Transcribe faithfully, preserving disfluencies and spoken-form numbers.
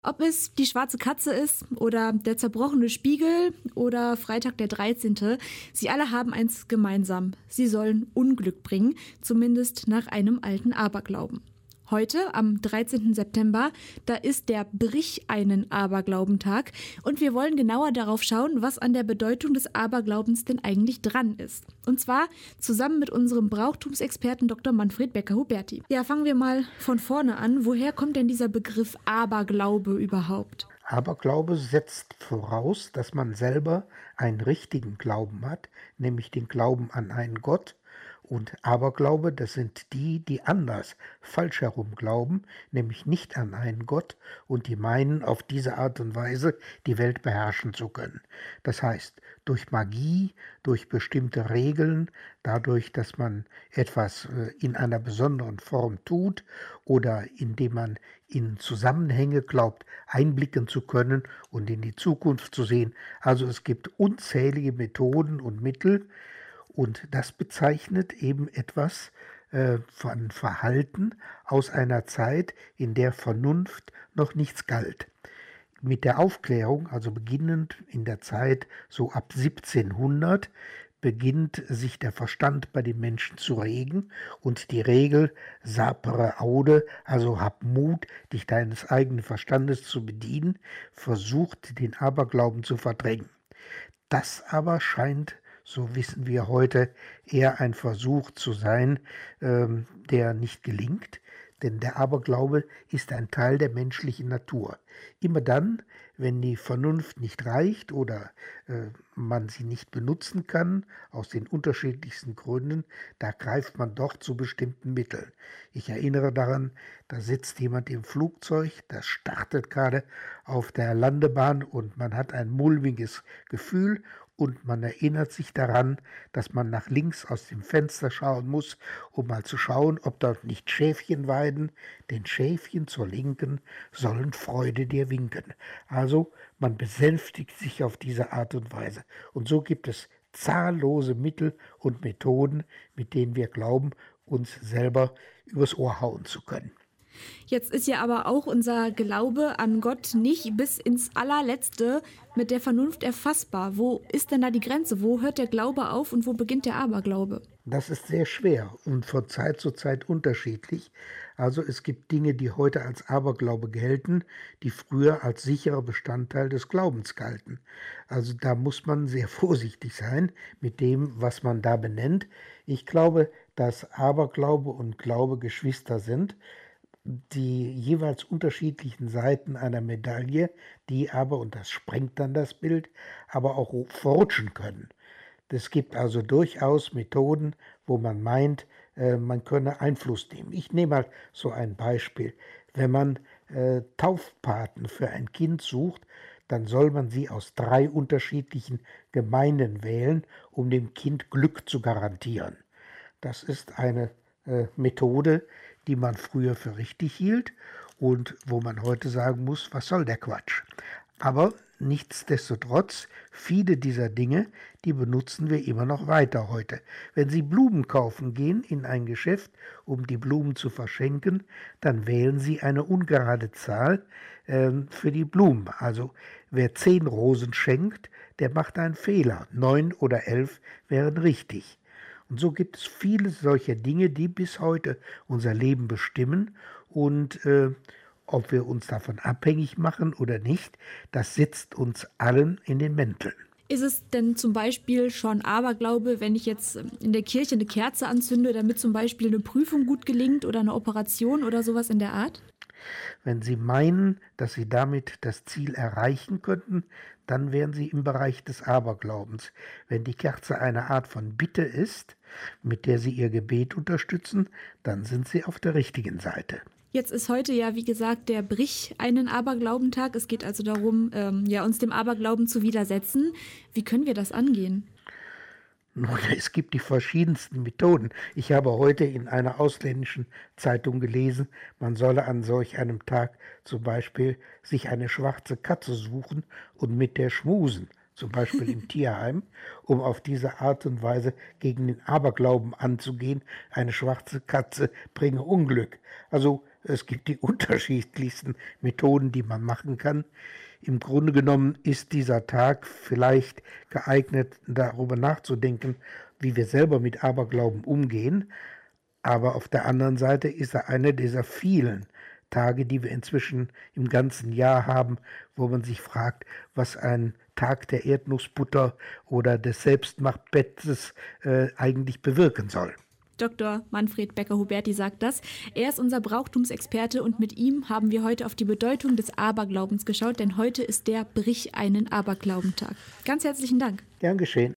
Ob es die schwarze Katze ist oder der zerbrochene Spiegel oder Freitag der dreizehnte, sie alle haben eins gemeinsam. Sie sollen Unglück bringen, zumindest nach einem alten Aberglauben. Heute, am dreizehnten September, da ist der Brich einen Aberglaubentag und wir wollen genauer darauf schauen, was an der Bedeutung des Aberglaubens denn eigentlich dran ist. Und zwar zusammen mit unserem Brauchtumsexperten Doktor Manfred Becker-Huberti. Ja, fangen wir mal von vorne an. Woher kommt denn dieser Begriff Aberglaube überhaupt? Aberglaube setzt voraus, dass man selber einen richtigen Glauben hat, nämlich den Glauben an einen Gott. Und Aberglaube, das sind die, die anders, falsch herum glauben, nämlich nicht an einen Gott und die meinen, auf diese Art und Weise die Welt beherrschen zu können. Das heißt, durch Magie, durch bestimmte Regeln, dadurch, dass man etwas in einer besonderen Form tut oder indem man in Zusammenhänge glaubt, einblicken zu können und in die Zukunft zu sehen. Also es gibt unzählige Methoden und Mittel, und das bezeichnet eben etwas äh, von Verhalten aus einer Zeit, in der Vernunft noch nichts galt. Mit der Aufklärung, also beginnend in der Zeit so ab siebzehnhundert, beginnt sich der Verstand bei den Menschen zu regen und die Regel sapere aude, also hab Mut, dich deines eigenen Verstandes zu bedienen, versucht den Aberglauben zu verdrängen. Das aber scheint, so wissen wir heute, eher ein Versuch zu sein, ähm, der nicht gelingt, denn der Aberglaube ist ein Teil der menschlichen Natur. Immer dann, wenn die Vernunft nicht reicht oder äh, man sie nicht benutzen kann, aus den unterschiedlichsten Gründen, da greift man doch zu bestimmten Mitteln. Ich erinnere daran, da sitzt jemand im Flugzeug, das startet gerade auf der Landebahn und man hat ein mulmiges Gefühl und man erinnert sich daran, dass man nach links aus dem Fenster schauen muss, um mal zu schauen, ob dort nicht Schäfchen weiden. Denn Schäfchen zur Linken sollen Freude dir winken. Also man besänftigt sich auf diese Art und Weise. Und so gibt es zahllose Mittel und Methoden, mit denen wir glauben, uns selber übers Ohr hauen zu können. Jetzt ist ja aber auch unser Glaube an Gott nicht bis ins Allerletzte mit der Vernunft erfassbar. Wo ist denn da die Grenze? Wo hört der Glaube auf und wo beginnt der Aberglaube? Das ist sehr schwer und von Zeit zu Zeit unterschiedlich. Also es gibt Dinge, die heute als Aberglaube gelten, die früher als sicherer Bestandteil des Glaubens galten. Also da muss man sehr vorsichtig sein mit dem, was man da benennt. Ich glaube, dass Aberglaube und Glaube Geschwister sind, die jeweils unterschiedlichen Seiten einer Medaille, die aber, und das sprengt dann das Bild, aber auch verrutschen können. Es gibt also durchaus Methoden, wo man meint, äh, man könne Einfluss nehmen. Ich nehme mal so ein Beispiel. Wenn man äh, Taufpaten für ein Kind sucht, dann soll man sie aus drei unterschiedlichen Gemeinden wählen, um dem Kind Glück zu garantieren. Das ist eine äh, Methode, die man früher für richtig hielt und wo man heute sagen muss, was soll der Quatsch? Aber nichtsdestotrotz, viele dieser Dinge, die benutzen wir immer noch weiter heute. Wenn Sie Blumen kaufen gehen in ein Geschäft, um die Blumen zu verschenken, dann wählen Sie eine ungerade Zahl äh, für die Blumen. Also wer zehn Rosen schenkt, der macht einen Fehler. Neun oder elf wären richtig. Und so gibt es viele solcher Dinge, die bis heute unser Leben bestimmen. Und äh, ob wir uns davon abhängig machen oder nicht, das sitzt uns allen in den Mänteln. Ist es denn zum Beispiel schon Aberglaube, wenn ich jetzt in der Kirche eine Kerze anzünde, damit zum Beispiel eine Prüfung gut gelingt oder eine Operation oder sowas in der Art? Wenn Sie meinen, dass Sie damit das Ziel erreichen könnten, dann wären Sie im Bereich des Aberglaubens. Wenn die Kerze eine Art von Bitte ist, mit der Sie Ihr Gebet unterstützen, dann sind Sie auf der richtigen Seite. Jetzt ist heute ja, wie gesagt, der Brich einen Aberglaubentag. Es geht also darum, ähm, ja, uns dem Aberglauben zu widersetzen. Wie können wir das angehen? Nun, es gibt die verschiedensten Methoden. Ich habe heute in einer ausländischen Zeitung gelesen, man solle an solch einem Tag zum Beispiel sich eine schwarze Katze suchen und mit der schmusen, zum Beispiel im Tierheim, um auf diese Art und Weise gegen den Aberglauben anzugehen, eine schwarze Katze bringe Unglück. Also Es gibt die unterschiedlichsten Methoden, die man machen kann. Im Grunde genommen ist dieser Tag vielleicht geeignet, darüber nachzudenken, wie wir selber mit Aberglauben umgehen. Aber auf der anderen Seite ist er einer dieser vielen Tage, die wir inzwischen im ganzen Jahr haben, wo man sich fragt, was ein Tag der Erdnussbutter oder des Selbstmachbettes äh, eigentlich bewirken soll. Doktor Manfred Becker-Huberti sagt das. Er ist unser Brauchtumsexperte und mit ihm haben wir heute auf die Bedeutung des Aberglaubens geschaut, denn heute ist der Brich einen Aberglaubentag. Ganz herzlichen Dank. Gern geschehen.